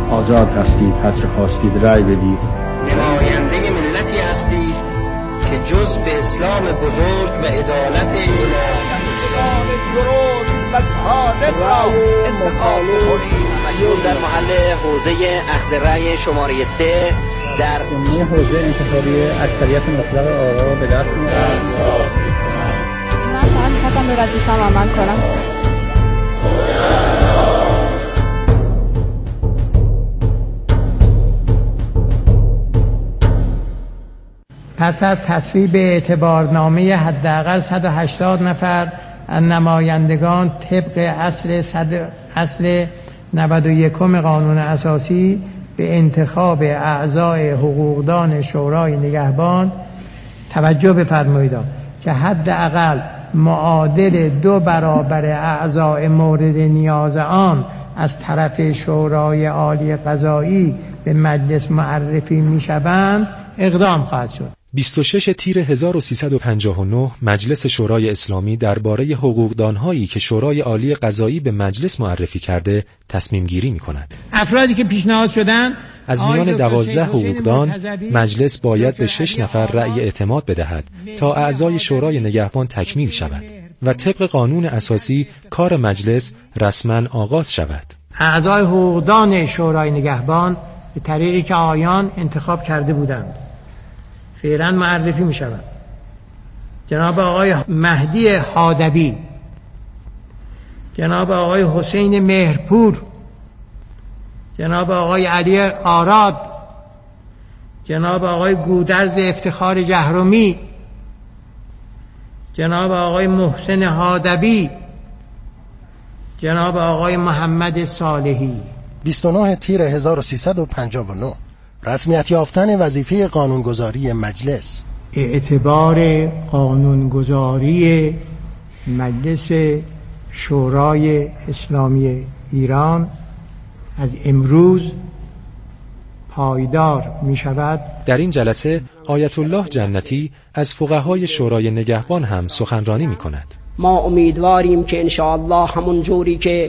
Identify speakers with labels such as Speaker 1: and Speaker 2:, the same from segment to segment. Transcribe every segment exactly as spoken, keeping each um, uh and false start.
Speaker 1: آزاد هستید، هر چه خواستید رأی بدید.
Speaker 2: نماینده ملتی هستی که جز به اسلام بزرگ و عدالت
Speaker 3: اسلام درست و صادق را انتخاب کنید.
Speaker 4: مشهور در محل حوزه اخذ رأی شماره سه در
Speaker 1: عمومی حوزه انتخابی اکثریت مطلق آرا را به دست می‌آورد.
Speaker 5: من فقط می‌خواستم به وظیفه‌م عمل کنم.
Speaker 6: پس از تصویب اعتبارنامه حداقل صد و هشتاد نفر از نمایندگان طبق اصل صد اصل نود و یکم قانون اساسی به انتخاب اعضای حقوقدان شورای نگهبان توجه بفرمایید که حداقل معادل دو برابر اعضای مورد نیاز آن از طرف شورای عالی قضایی به مجلس معرفی می‌شوند اقدام خواهد شد.
Speaker 7: بیست و شش تیر هزار و سیصد و پنجاه و نه مجلس شورای اسلامی درباره حقوقدان‌هایی که شورای عالی قضایی به مجلس معرفی کرده تصمیم گیری می‌کند.
Speaker 6: افرادی که پیشنهاد شدند
Speaker 7: از میان دوازده حقوقدان مجلس باید به شش نفر رأی اعتماد بدهد تا اعضای شورای نگهبان تکمیل شود و طبق قانون اساسی کار مجلس رسما آغاز شود.
Speaker 6: اعضای حقوقدان شورای نگهبان به طریقی که آیان انتخاب کرده بودند فعلا معرفی می شود. جناب آقای مهدی حادبی، جناب آقای حسین مهرپور، جناب آقای علی آراد، جناب آقای گودرز افتخار جهرمی، جناب آقای محسن حادبی، جناب آقای محمد صالحی.
Speaker 8: بیست و نه تیر هزار و سیصد و پنجاه و نه رسمیت یافتن وظیفه قانونگذاری مجلس.
Speaker 6: اعتبار قانونگذاری مجلس شورای اسلامی ایران از امروز پایدار می شود.
Speaker 7: در این جلسه آیت الله جنتی از فقهای شورای نگهبان هم سخنرانی می کند.
Speaker 4: ما امیدواریم که انشاءالله همون جوری که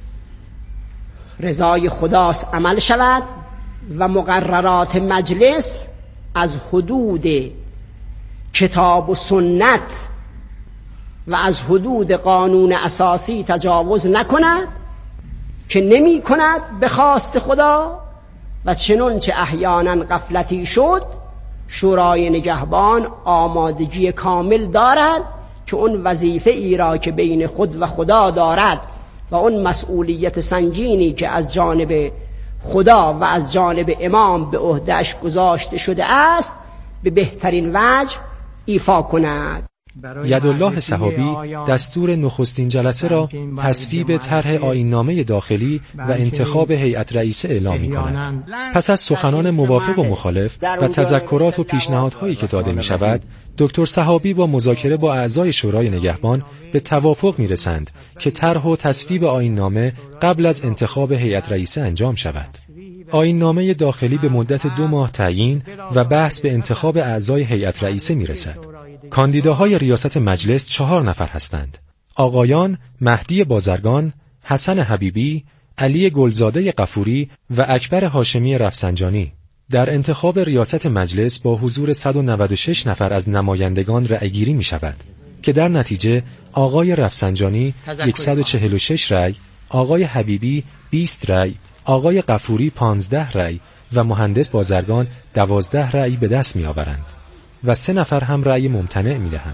Speaker 4: رضای خداست عمل شود و مقررات مجلس از حدود کتاب و سنت و از حدود قانون اساسی تجاوز نکند که نمی کند به خواست خدا و چنانچه احیانا غفلتی شد شورای نگهبان آمادگی کامل دارد که اون وظیفه ای را که بین خود و خدا دارد و اون مسئولیت سنگینی که از جانب خدا و از جانب امام به عهده‌اش گذاشته شده است به بهترین وجه ایفا کند.
Speaker 7: یدالله صحابی دستور نخستین جلسه را تصویب طرح آیین‌نامه داخلی و انتخاب هیئت رئیسه اعلام می‌کند. پس از سخنان موافق و مخالف و تذکرات و پیشنهادهایی که داده می‌شود، دکتر صحابی با مذاکره با اعضای شورای نگهبان به توافق می‌رسند که طرح و تصویب آیین‌نامه قبل از انتخاب هیئت رئیسه انجام شود. آیین‌نامه داخلی به مدت دو ماه تعیین و بحث به انتخاب اعضای هیئت رئیسه می‌رسد. کاندیداهای ریاست مجلس چهار نفر هستند: آقایان مهدی بازرگان، حسن حبیبی، علی گلزاده غفوری و اکبر هاشمی رفسنجانی. در انتخاب ریاست مجلس با حضور صد و نود و شش نفر از نمایندگان رأی‌گیری می شود که در نتیجه آقای رفسنجانی صد و چهل و شش رأی، آقای حبیبی بیست رأی، آقای غفوری پانزده رأی و مهندس بازرگان دوازده رأی به دست می آورند و سه نفر هم رأی ممتنع می دهند.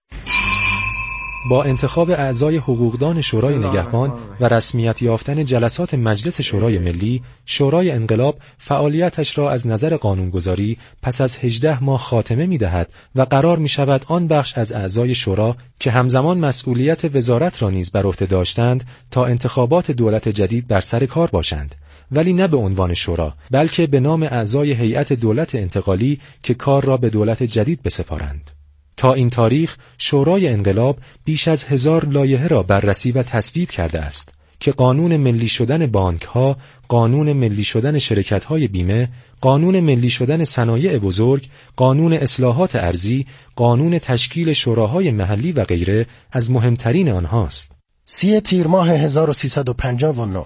Speaker 7: با انتخاب اعضای حقوقدان شورای نگهبان و رسمیت یافتن جلسات مجلس شورای ملی، شورای انقلاب فعالیتش را از نظر قانونگذاری پس از هجده ماه خاتمه می دهد و قرار می شود آن بخش از اعضای شورا که همزمان مسئولیت وزارت را نیز بر عهده داشتند تا انتخابات دولت جدید بر سر کار باشند، ولی نه به عنوان شورا بلکه به نام اعضای هیئت دولت انتقالی که کار را به دولت جدید بسپارند. تا این تاریخ شورای انقلاب بیش از هزار لایحه را بررسی و تصویب کرده است که قانون ملی شدن بانک‌ها، قانون ملی شدن شرکت‌های بیمه، قانون ملی شدن صنایع بزرگ، قانون اصلاحات ارضی، قانون تشکیل شوراهای محلی و غیره از مهمترین آنهاست.
Speaker 8: سی تیر ماه هزار و سیصد و پنجاه و نه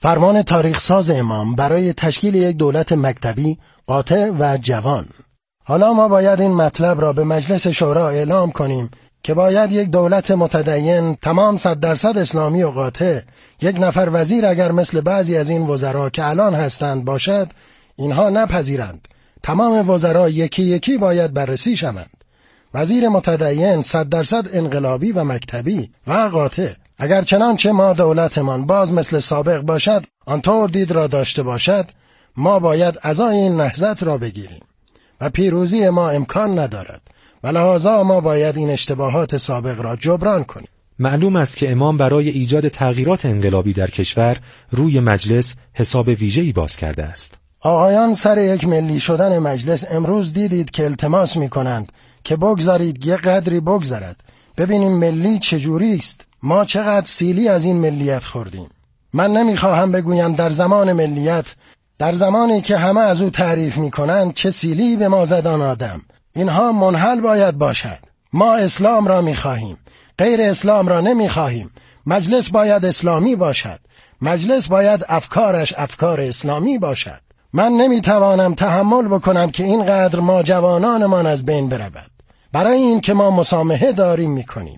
Speaker 8: فرمان تاریخساز امام برای تشکیل یک دولت مکتبی، قاطع و جوان. حالا ما باید این مطلب را به مجلس شورا اعلام کنیم که باید یک دولت متدین تمام صد درصد اسلامی و قاطع، یک نفر وزیر اگر مثل بعضی از این وزرا که الان هستند باشد، اینها نپذیرند. تمام وزرا یکی یکی باید بررسی شوند. وزیر متدین صد درصد انقلابی و مکتبی و قاطع. اگر چنانچه ما دولتمان باز مثل سابق باشد، آنطور دید را داشته باشد، ما باید عزای این نهضت را بگیریم و پیروزی ما امکان ندارد و لحاظا ما باید این اشتباهات سابق را جبران کنیم.
Speaker 7: معلوم است که امام برای ایجاد تغییرات انقلابی در کشور روی مجلس حساب ویژه‌ای باز کرده است.
Speaker 8: آقایان، سر یک ملی شدن مجلس امروز دیدید که التماس می کنند که بگذارید یک قدری بگذرد، ببینیم ملی چجوری است. ما چقدر سیلی از این ملیت خوردیم. من نمیخواهم بگویم در زمان ملیت، در زمانی که همه از او تعریف می کنند، چه سیلی به ما زدان آدم. اینها منحل باید باشد. ما اسلام را می خواهیم، غیر اسلام را نمی خواهیم. مجلس باید اسلامی باشد. مجلس باید افکارش افکار اسلامی باشد. من نمی توانم تحمل بکنم که اینقدر ما جوانانمان از بین برود. برای این که ما مسامحه داریم می کنیم.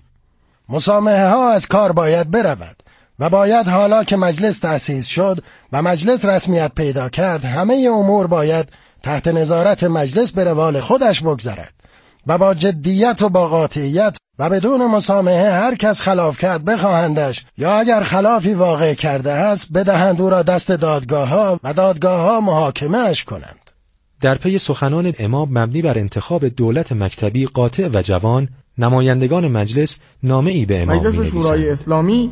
Speaker 8: مسامحه ها از کار باید برود و باید حالا که مجلس تأسیس شد و مجلس رسمیت پیدا کرد، همه امور باید تحت نظارت مجلس به روال خودش بگذرد و با جدیت و با قاطعیت و بدون مسامحه هر کس خلاف کرد بخواهندش، یا اگر خلافی واقع کرده است بدهند او را دست دادگاه ها و دادگاه ها محاکمه اش کنند.
Speaker 7: در پی سخنان امام مبنی بر انتخاب دولت مکتبی قاطع و جوان، نمایندگان مجلس نامه‌ای به امام
Speaker 9: مجلس شورای اسلامی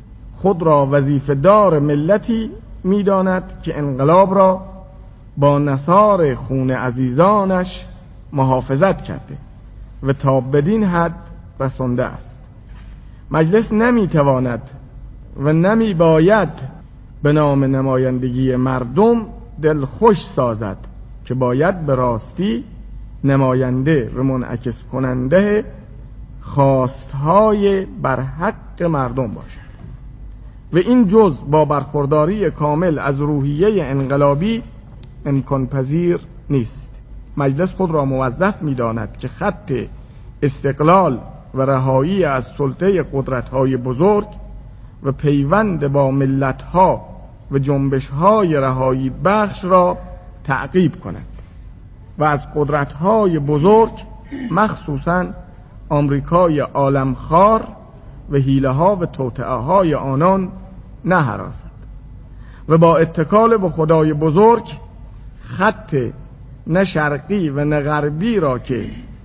Speaker 9: خود را وظیفه دار ملتی می‌داند که انقلاب را با نثار خون عزیزانش محافظت کرده و تا بدین حد رسانده است. مجلس نمی‌تواند و نمی‌باید به نام نمایندگی مردم دلخوش سازد که باید به راستی نماینده و منعکس کننده خواستهای بر حق مردم باشد و این جز با برخورداری کامل از روحیه انقلابی امکان پذیر نیست. مجلس خود را موظف می داند که خط استقلال و رهایی از سلطه قدرت‌های بزرگ و پیوند با ملت‌ها و جنبش‌های رهایی بخش را تعقیب کند و از قدرت‌های بزرگ مخصوصاً آمریکای عالمخوار و حیله‌ها و توطئه‌های آنان نهراسد و با اتکال به خدای بزرگ خط نه شرقی و نه غربی را که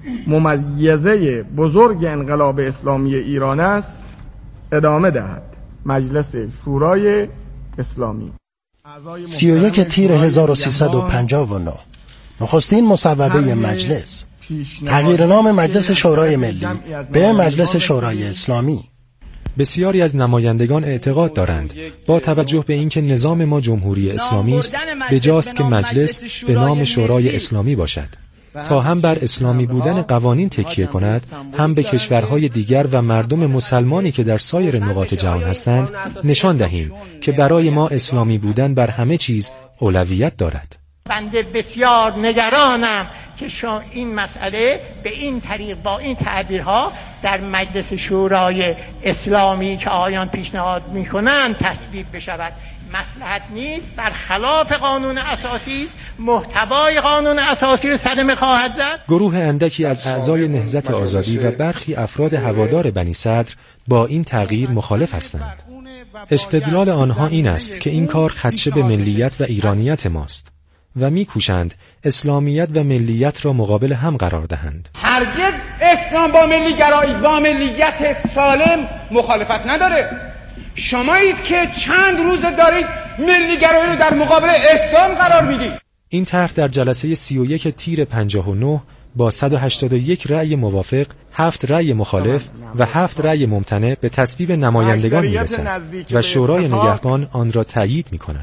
Speaker 9: ممیزه بزرگ انقلاب اسلامی ایران است ادامه دهد. مجلس شورای اسلامی
Speaker 8: سی و یک تیر هزار و سیصد و پنجاه و نه نخستین مصوبه مجلس، تغییر نام مجلس شورای ملی به مجلس شورای اسلامی.
Speaker 7: بسیاری از نمایندگان اعتقاد دارند با توجه به اینکه نظام ما جمهوری اسلامی است، بجاست که مجلس به نام شورای اسلامی باشد تا هم بر اسلامی بودن قوانین تکیه کند، هم به کشورهای دیگر و مردم مسلمانی که در سایر نقاط جهان هستند نشان دهیم که برای ما اسلامی بودن بر همه چیز اولویت دارد.
Speaker 10: بنده بسیار نگرانم که شما این مسئله به این طریق با این تعبیرها در مجلس شورای اسلامی که آیان پیشنهاد میکنند تصویب بشود. مصلحت نیست، برخلاف قانون اساسی، محتوای قانون اساسی رو صدمه خواهد زد.
Speaker 7: گروه اندکی از اعضای نهضت آزادی و برخی افراد هوادار بنی صدر با این تغییر مخالف هستند. استدلال آنها این است که این کار خدشه به ملیت و ایرانیت ماست و میکوشند اسلامیت و ملیت را مقابل هم قرار دهند.
Speaker 3: هرگز اسلام با ملی گرایی با ملیت سالم مخالفت نداره. شمایید که چند روز دارید ملی گرایی رو در مقابل اسلام قرار میدید.
Speaker 7: این طرح در جلسه سی و یک تیر پنجاه و نه با صد و هشتاد و یک رأی موافق، هفت رأی مخالف و هفت رأی ممتنع به تصویب نمایندگان میرسد و شورای نگهبان آن را تایید میکند.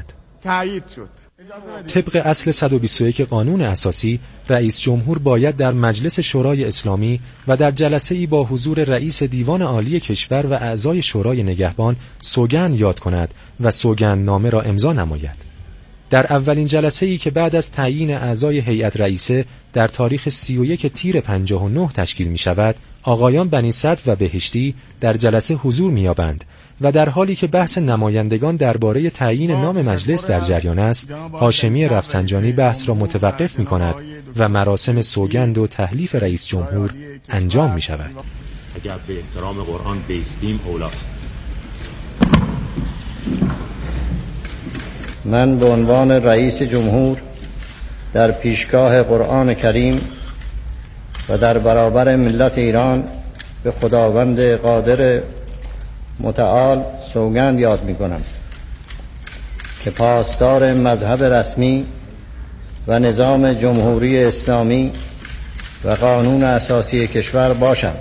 Speaker 9: تایید شد.
Speaker 7: طبق اصل صد و بیست و یک قانون اساسی، رئیس جمهور باید در مجلس شورای اسلامی و در جلسه‌ای با حضور رئیس دیوان عالی کشور و اعضای شورای نگهبان سوگند یاد کند و سوگندنامه را امضا نماید. در اولین جلسه‌ای که بعد از تعیین اعضای هیئت رئیسه در تاریخ سی و یک تیر پنجاه و نه تشکیل می شود، آقایان بنی صدر و بهشتی در جلسه حضور می‌یابند و در حالی که بحث نمایندگان درباره تعیین نام مجلس در جریان است، هاشمی رفسنجانی بحث را متوقف می‌کند و مراسم سوگند و تحلیف رئیس جمهور انجام می‌شود.
Speaker 11: اگر به احترام قرآن بیستیم اولاست.
Speaker 2: من به عنوان رئیس جمهور در پیشگاه قرآن کریم و در برابر ملت ایران به خداوند قادر متعال سوگند یاد می کنم که پاسدار مذهب رسمی و نظام جمهوری اسلامی و قانون اساسی کشور باشم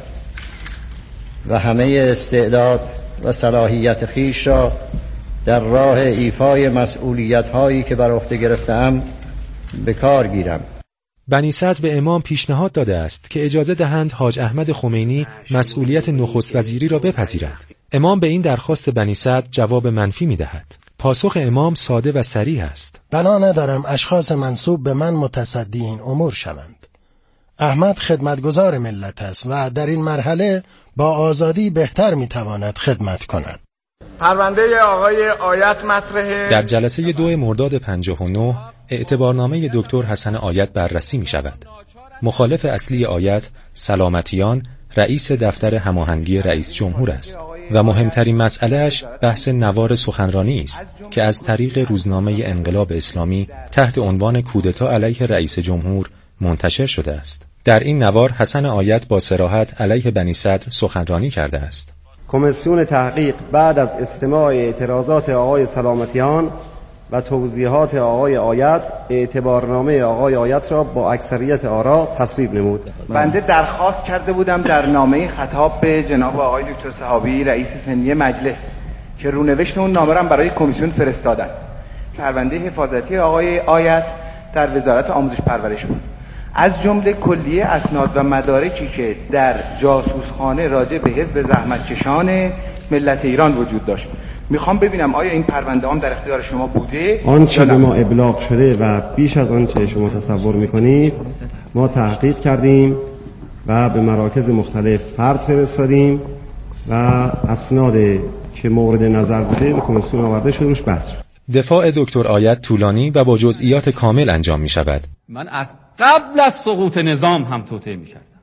Speaker 2: و همه استعداد و صلاحیت خیش را در راه ایفای مسئولیت هایی که بر عهده گرفته‌ام به کار گیرم.
Speaker 7: بنی صدر به امام پیشنهاد داده است که اجازه دهند حاج احمد خمینی مسئولیت نخست وزیری را بپذیرد. امام به این درخواست بنی صدر جواب منفی می دهد. پاسخ امام ساده و صریح است.
Speaker 8: بنا ندارم اشخاص منسوب به من متصدی این امور شوند. احمد خدمتگزار ملت است و در این مرحله با آزادی بهتر می تواند خدمت کند.
Speaker 9: پرونده آقای آیت مطرحه.
Speaker 7: در جلسه دو مرداد پنجاه و نه اعتبارنامه دکتر حسن آیت بررسی می شود. مخالف اصلی آیت سلامتیان رئیس دفتر هماهنگی رئیس جمهور است و مهمترین مسئلهش بحث نوار سخنرانی است که از طریق روزنامه انقلاب اسلامی تحت عنوان کودتا علیه رئیس جمهور منتشر شده است. در این نوار حسن آیت با صراحت علیه بنی صدر سخنرانی کرده است.
Speaker 12: کمیسیون تحقیق بعد از استماع اعتراضات آقای سلامتیان و توضیحات آقای آیت اعتبارنامه آقای آیت را با اکثریت آرا تصویب نمود.
Speaker 13: بنده درخواست کرده بودم در نامه خطاب به جناب آقای دکتر صحابی رئیس سنی مجلس که رونوشت اون نامه را برای کمیسیون فرستادن. پرونده حفاظتی آقای آیت در وزارت آموزش پرورش بود. از جمله کلیه اسناد و مدارکی که در جاسوسخانه راجع به حزب زحمتکشان ملت ایران وجود داشت. میخوام ببینم آیا این پرونده هم در اختیار شما بوده؟
Speaker 12: آنچه به ما ابلاغ شده و بیش از آنچه شما تصور میکنید ما تحقیق کردیم و به مراکز مختلف فرد فرستادیم و اسناد که مورد نظر بوده به کمیسیون آورده شد روش بحث شد.
Speaker 7: دفاع دکتر آیت طولانی و با جزئیات کامل انجام می شود.
Speaker 14: من از قبل از سقوط نظام هم توطئه می کردم.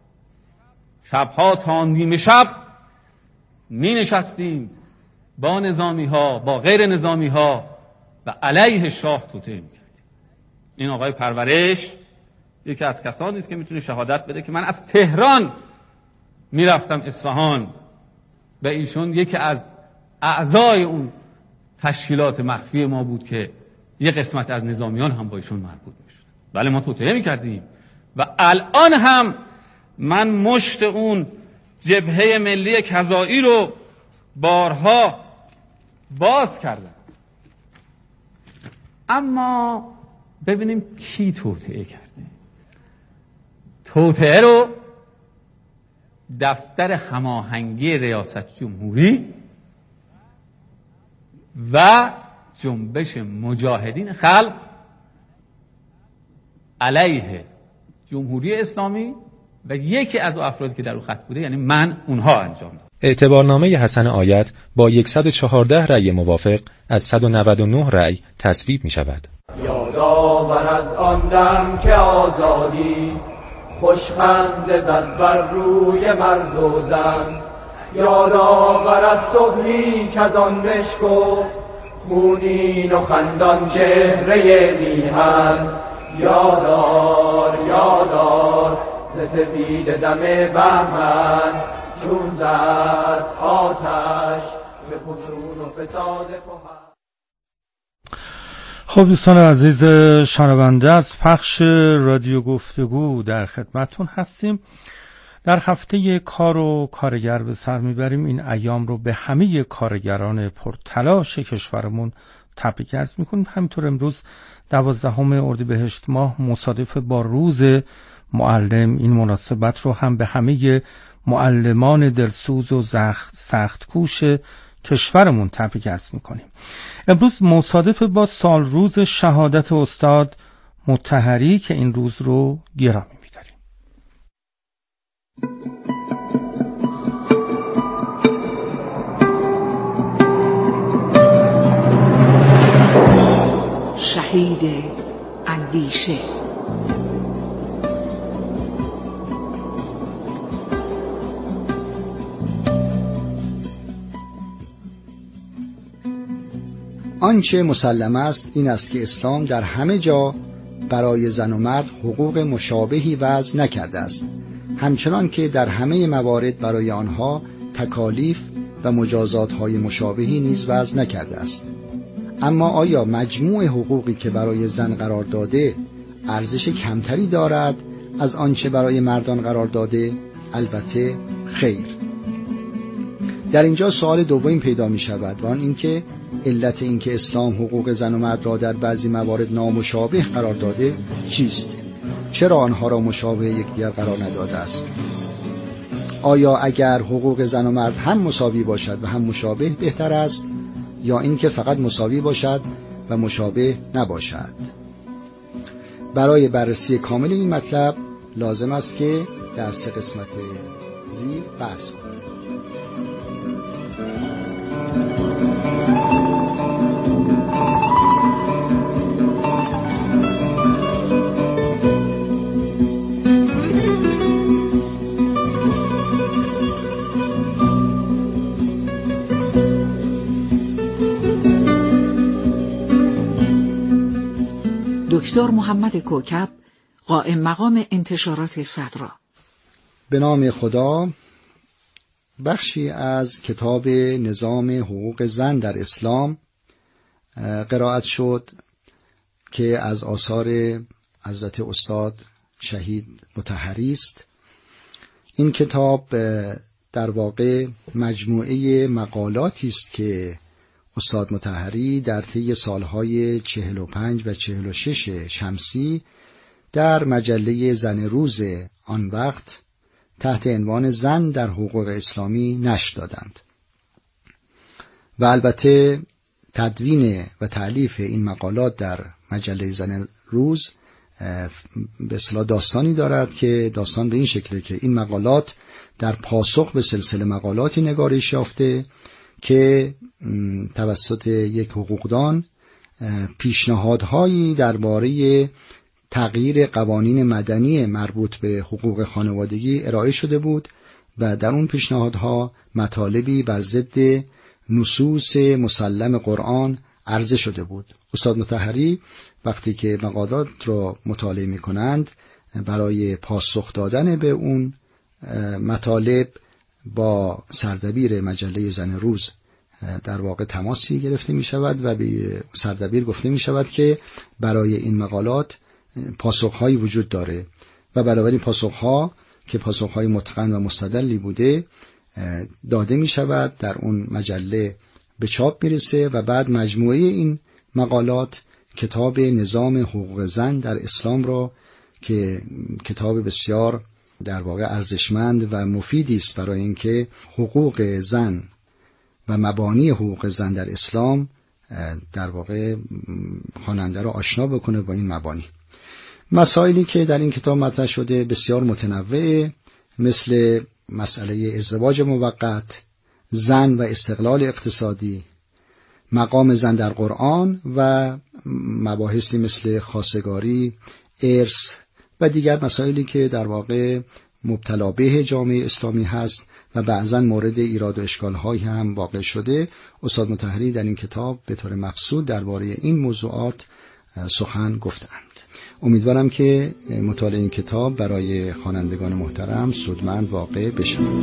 Speaker 14: شبها تا نیمه شب می نشستیم با نظامی ها با غیر نظامی ها و علیه شاه توطئه می کردیم. این آقای پرورش یکی از کسانی است که میتونه شهادت بده که من از تهران می رفتم اصفهان و ایشون یکی از اعضای اون تشکیلات مخفی ما بود که یه قسمت از نظامیان هم با ایشون مربوط می شد. بله ما توطئه می کردیم و الان هم من مشت اون جبهه ملی کذایی رو بارها باز کردم. اما ببینیم کی توطئه کرده. توطئه رو دفتر هماهنگی ریاست جمهوری و جنبش مجاهدین خلق علیه جمهوری اسلامی و یکی از افرادی که در اون خط بوده یعنی من اونها انجام داد.
Speaker 7: اعتبارنامه حسن آیت با صد و چهارده رأی موافق از صد و نود و نه رأی تصویب می شود.
Speaker 15: یادآور از آن دم که آزادی خوشخنده زد بر روی مرد و زن، یادآور از صبحی که از آن بشکفت خونین و خندان چهره میهن، یادار یادار ز سفید دم بهمن چون زد آتش به فسون و فساد کهن.
Speaker 16: خب دوستان عزیز شنونده، از پخش رادیو گفتگو در خدمتون هستیم. در هفته کار و کارگر به سر میبریم. این ایام رو به همه کارگران پرتلاش کشورمون تبریک عرض میکنیم. همینطور امروز دوازدهم اردیبهشت ماه مصادف با روز معلم، این مناسبت رو هم به همه معلمان دلسوز و سخت کوش کشورمون تبریک عرض میکنیم. امروز مصادف با سال روز شهادت استاد مطهری که این روز رو گرامی می‌داریم.
Speaker 17: شهید اندیشه.
Speaker 2: آنچه مسلم است این است که اسلام در همه جا برای زن و مرد حقوق مشابهی وضع نکرده است، همچنان که در همه موارد برای آنها تکالیف و مجازات‌های مشابهی نیز وضع نکرده است. اما آیا مجموع حقوقی که برای زن قرار داده ارزش کمتری دارد از آنچه برای مردان قرار داده؟ البته خیر. در اینجا سوال دوم پیدا می شود و آن اینکه علت اینکه اسلام حقوق زن و مرد را در بعضی موارد نامشابه قرار داده چیست؟ چرا آنها را مشابه یکدیگر قرار نداده است؟ آیا اگر حقوق زن و مرد هم مساوی باشد و هم مشابه بهتر است، یا اینکه فقط مساوی باشد و مشابه نباشد؟ برای بررسی کامل این مطلب لازم است که در سه قسمت زیر بحث کنیم.
Speaker 17: دکتر محمد کوکب، قائم مقام انتشارات صدرا.
Speaker 2: به نام خدا. بخشی از کتاب نظام حقوق زن در اسلام قرائت شد که از آثار حضرت استاد شهید مطهری است. این کتاب در واقع مجموعه مقالاتی است که استاد مطهری در طی سالهای چهل و پنج و چهل و شش شمسی در مجله زن روز آن وقت تحت عنوان زن در حقوق اسلامی نشر دادند. و البته تدوین و تألیف این مقالات در مجله زن روز به اصطلاح داستانی دارد که داستان به این شکله که این مقالات در پاسخ به سلسله مقالاتی نگارش یافته که توسط یک حقوقدان پیشنهادهایی درباره تغییر قوانین مدنی مربوط به حقوق خانوادگی ارائه شده بود و در اون پیشنهادها مطالبی بر ضد نصوص مسلم قرآن عرضه شده بود. استاد مطهری وقتی که مقالات را مطالعه می کنند برای پاسخ دادن به اون مطالب با سردبیر مجله زن روز در واقع تماسی گرفته می شود و به سردبیر گفته می شود که برای این مقالات پاسخهایی وجود داره و بنابراین پاسخها که پاسخهای متقن و مستدلی بوده داده می شود، در اون مجله به چاپ می رسه و بعد مجموعه این مقالات کتاب نظام حقوق زن در اسلام را که کتاب بسیار در واقع ارزشمند و مفیدی است برای اینکه حقوق زن و مبانی حقوق زن در اسلام در واقع خواننده را آشنا بکنه با این مبانی. مسائلی که در این کتاب مطرح شده بسیار متنوعه، مثل مسئله ازدواج موقت، زن و استقلال اقتصادی، مقام زن در قرآن و مباحثی مثل خواستگاری، ارث و دیگر مسائلی که در واقع مبتلا به جامعه اسلامی هست و بعضا مورد ایراد و اشکال‌هایی هم واقع شده. استاد مطهری در این کتاب به طور مبسوط درباره این موضوعات سخن گفتند. امیدوارم که مطالعه این کتاب برای خوانندگان محترم سودمند واقع بشود.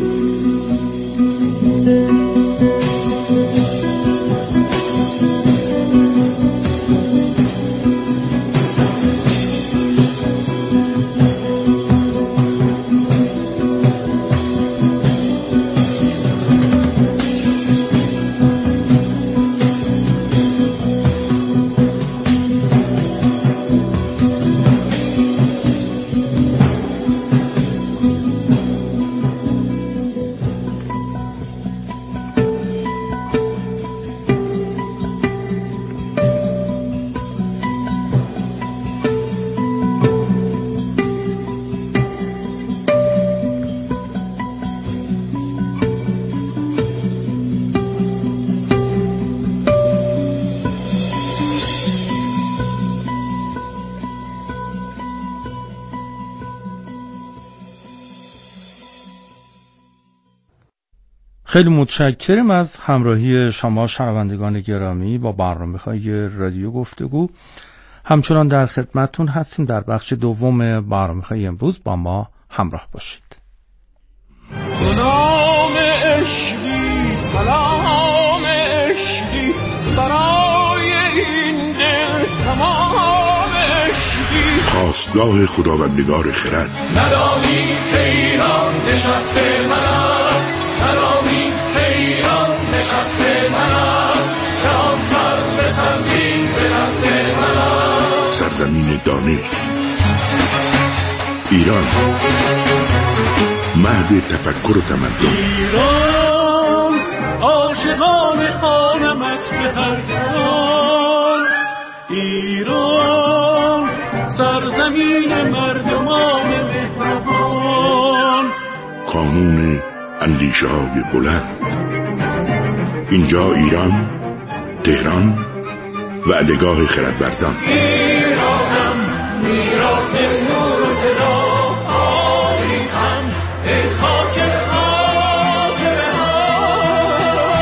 Speaker 16: خیلی متشکرم از همراهی شما شنوندگان گرامی با برنامه‌های رادیو گفتگو. همچنان در خدمتتون هستیم. در بخش دوم برنامه‌های امروز با ما همراه باشید.
Speaker 18: سلام عشقی سلام عشقی برای این دل تمام عشقی،
Speaker 19: خواستگاه خداوندگار خرد.
Speaker 18: ندانی که ایران نشسته من است، ندانی که ایران نشسته من است، که آن سر به سرزین به دست من است.
Speaker 19: سرزمین دانش ایران، مهد تفکر و تمدن.
Speaker 18: ایران عاشقان خانمت به هر کان، ایران سرزمین مردمان مهربان،
Speaker 19: قانون اندیشه های بلند. اینجا ایران، تهران، وعدگاه خردورزان.
Speaker 18: ایرانم میراث نور و صدا، آویزم ای خاک خاطره ها.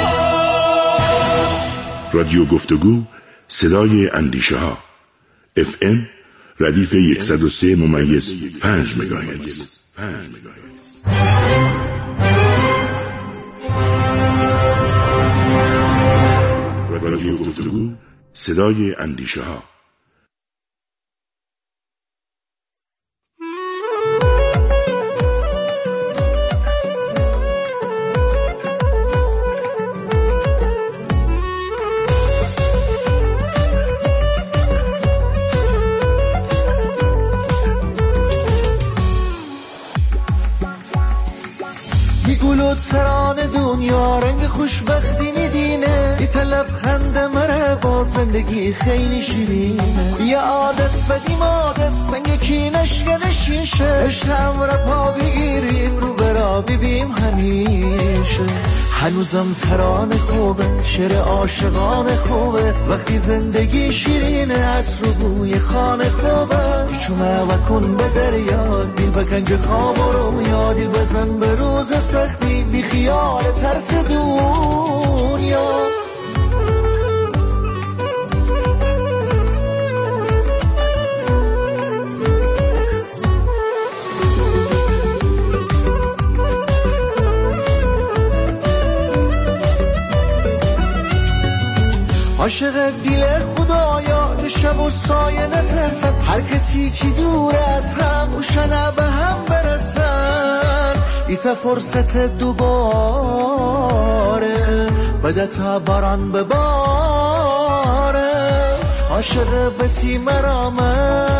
Speaker 19: رادیو گفتگو، صدای اندیشه ها. اف ام ردیف صد و سه ممیز پنج مگاهرتز. رادیو گفتگو، صدای اندیشه ها.
Speaker 15: گلو تران دنیا رنگ خوشبختی ندینه، یه لبخند مره با زندگی خیلی شیرینه. یه عادت بدیم عادت سنگ کی نشگن شیشه، عشق هم را پا بگیریم رو برا ببیم همیشه. هنوزم تران خوبه، شعر عاشقان خوبه، وقتی زندگی شیرینه عطر و بوی خانه خوبه. چومه و کن به دریا دیل بکنج خواب رو یا دیل بزن به روز سختی بی خیال ترس دنیا. عاشق دیل خدایا شب و سایه نترسن، هر کسی که دور از هم اوشنه به هم برسن. ایتا فرصت دوباره بده تا باران بباره. عاشق بسی مرامه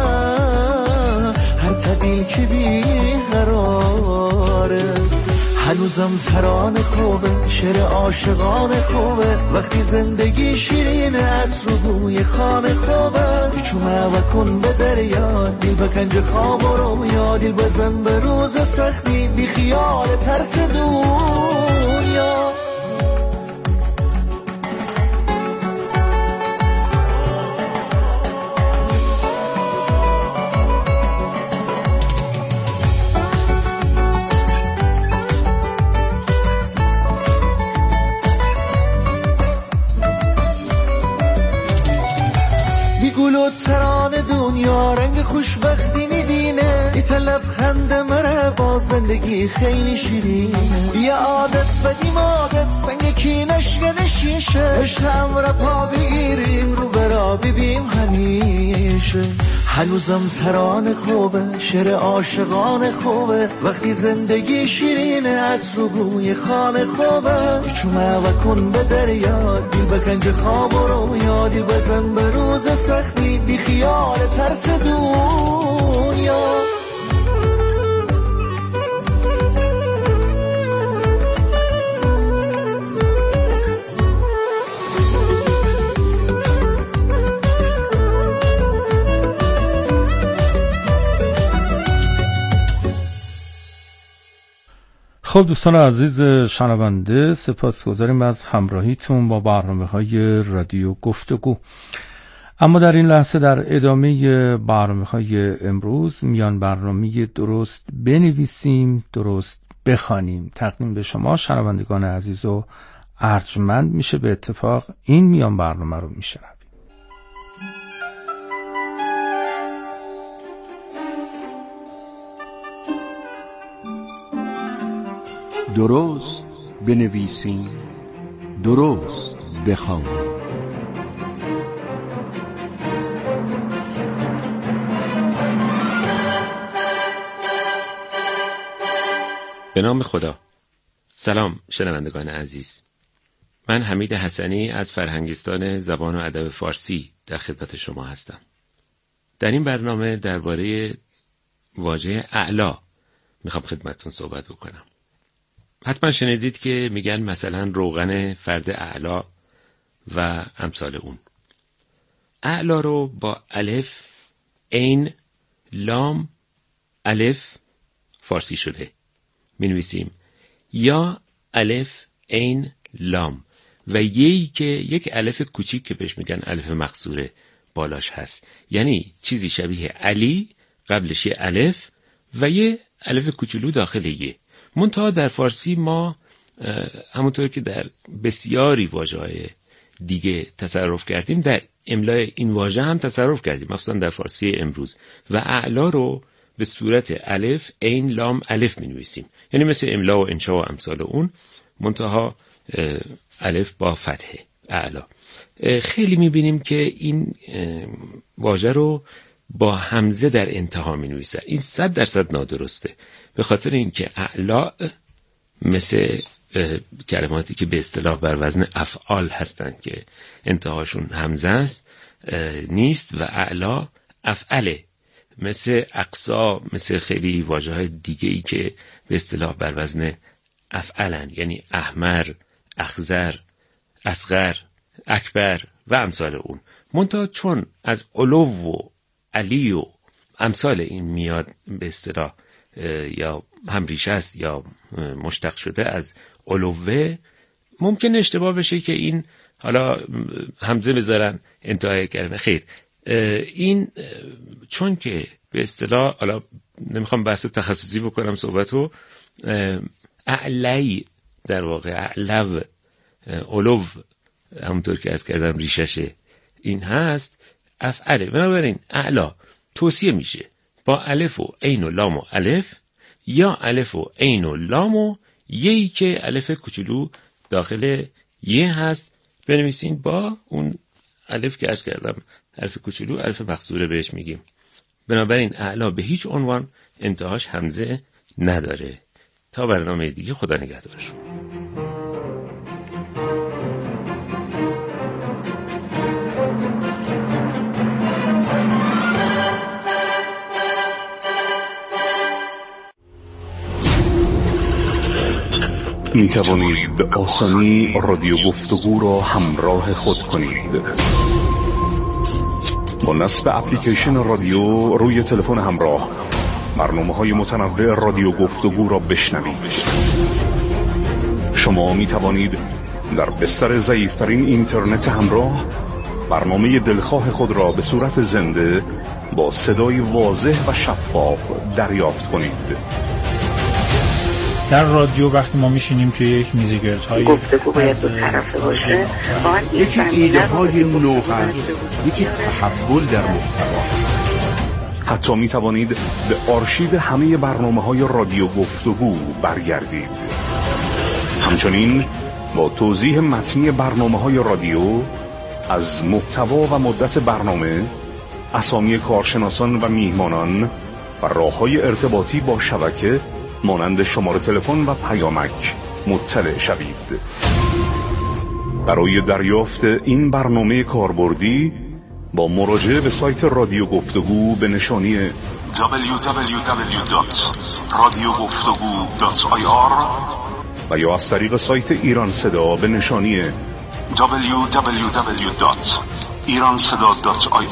Speaker 15: هر تدیل که بی قراره. هنوزم ترانه خوبه، شعر عاشقان خوبه، وقتی زندگی شیرینه عطر و بوی خانه خوبه. چومه و کن به دریا دیل بکنج خواب رو یا دیل بزن به روز سختی بی خیال ترس دنیا. گلو تران دنیا رنگ خوشبختی ندینه، ایتا لبخند مره با زندگی خیلی شیرینه. یه عادت بدیم عادت سنگ کی نشگن شیشه، عشق هم را پا بگیریم رو برا ببیم همیشه. هنوزم تران خوبه، شعر عاشقان خوبه، وقتی زندگی شیرینه عطر و بوی خانه خوبه. چومه و کن به دریا دیل بکنج خواب رو یا دیل بزن به روز سختی بی خیال ترس دنیا.
Speaker 16: خب دوستان عزیز شنونده، سپاسگزاریم از همراهیتون با برنامه‌های رادیو گفتگو. اما در این لحظه در ادامه برنامه‌های امروز میان برنامه درست بنویسیم درست بخوانیم. تقدیم به شما شنوندگان عزیز و ارجمند میشه به اتفاق این میان برنامه رو میشنویم.
Speaker 20: درست بنویسیم، درست بخوانیم.
Speaker 21: به نام خدا. سلام شنوندگان عزیز، من حمید حسنی از فرهنگستان زبان و ادب فارسی در خدمت شما هستم. در این برنامه درباره واژه اعلا میخوام خدمتتون صحبت بکنم. حتما شنیدید که میگن مثلا روغن فرد اعلا و امثال اون. اعلا رو با الف، عین، لام، الف فارسی شده. می نویسیم یا الف عین لام و یهی که یک الف کوچیک که بهش میگن الف مقصوره بالاش هست، یعنی چیزی شبیه علی قبلش یه الف و یه الف کوچولو داخل یه. منتها در فارسی ما همونطور که در بسیاری واژه‌های دیگه تصرف کردیم، در املای این واژه هم تصرف کردیم، مثلا در فارسی امروز، و اعلا رو به صورت الف عین لام الف می نویسیم، یعنی مثل املا و انشا و امثال اون، منتها الف با فتحه اعلا. خیلی می بینیم که این واژه رو با همزه در انتها می نویسن. این صد درصد نادرسته، به خاطر اینکه اعلا مثل کلماتی که به اصطلاح بر وزن افعال هستند که انتهاشون همزه است نیست و اعلا افعله، مثل اقصا، مثل خیلی واژه‌های دیگه‌ای که به اصطلاح بر وزن افعلن، یعنی احمر، اخضر، اصغر، اکبر و امثال اون. منتها چون از علو و علی و امثال این میاد به اصطلاح یا هم ریشه است یا مشتق شده از علوه، ممکن اشتباه بشه که این حالا همزه بذارن انتهای کلمه. خیر، این چون که به اصطلاح، حالا نمیخوام بحث تخصصی بکنم صحبتو، اعلی در واقع اعلو علو همونطور که از کردم ریشش این هست افعله. بنابراین اعلا توصیه میشه با الف و عین و لام و الف، یا الف و عین و لام و یهی که الف کوچولو داخل یه هست بنویسین با اون الف که عرض کردم، الف کوچولو الف مقصوره بهش میگیم. بنابراین اعلا به هیچ عنوان انتهاش همزه نداره. تا برنامه دیگه، خدا نگهدارشون.
Speaker 22: می توانید به آسانی رادیو گفتگو را همراه خود کنید. با نصب اپلیکیشن رادیو روی تلفن همراه، برنامه‌های متنوع رادیو گفتگو را بشنوید. شما می توانید در بستر ضعیف‌ترین اینترنت همراه برنامه دلخواه خود را به صورت زنده با صدای واضح و شفاف دریافت کنید.
Speaker 23: در رادیو وقتی ما میشینیم توی یک میزگردهای
Speaker 24: گفتگو باید دو طرفه باشه،
Speaker 20: یکی ایده های نو هست، یکی تحول در محتوا.
Speaker 22: حتی می توانید به آرشیو همه برنامه های رادیو گفتگو برگردید. همچنین با توضیح متنی برنامه های رادیو از محتوا و مدت برنامه، اسامی کارشناسان و میهمانان و راه‌های ارتباطی با شبکه مانند شماره تلفن و پیامک مطلع شوید. برای دریافت این برنامه کاربردی با مراجعه به سایت رادیو گفتگو به نشانی دبلیو دبلیو دبلیو دات رادیو گفتگو دات آی آر و یا از طریق سایت ایران صدا به نشانی دبلیو دبلیو دبلیو دات ایران صدا دات آی